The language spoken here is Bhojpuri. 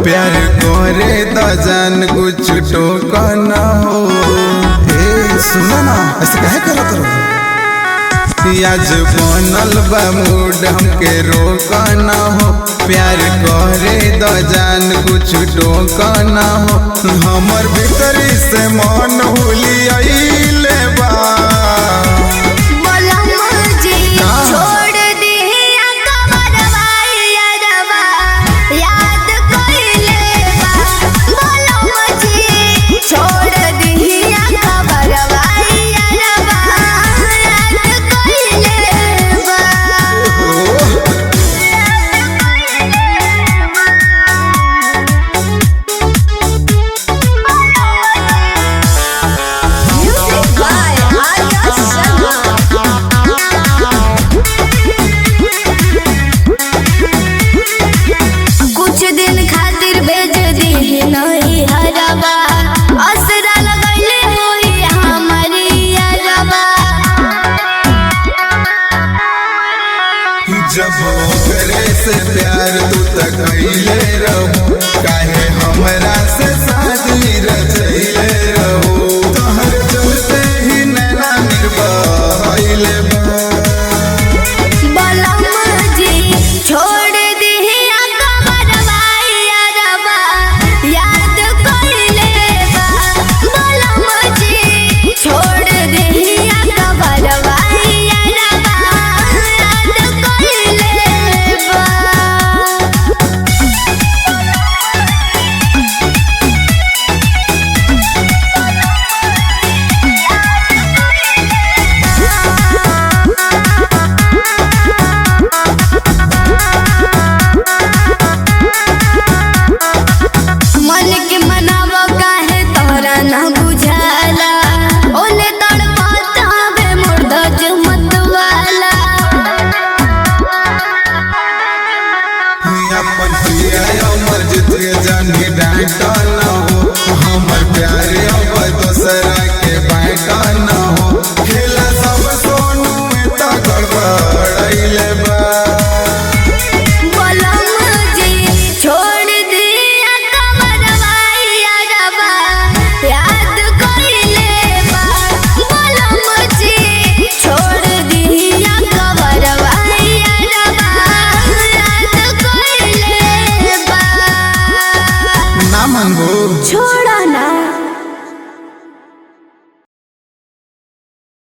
प्यार करे तो जान कुछ टोका ना हो। सुना ना ऐसे कहे करत रहो। आज बनल बा मूड हमके रोका ना हो। प्यार करे तो जान कुछ टोका ना हो। हमर भीतरी से मन हुलियाइले बा। जब करे से प्यार तू तक कैले रहो। काहे हमरा से शादी रचैले रहो। तोहर चलते ही नैना निर्भइले बा। हमर प्यारे अब दोसरा के बाटा न हो। खेला सब सोनू में त गड़बड़ैले बा। ना मनबो।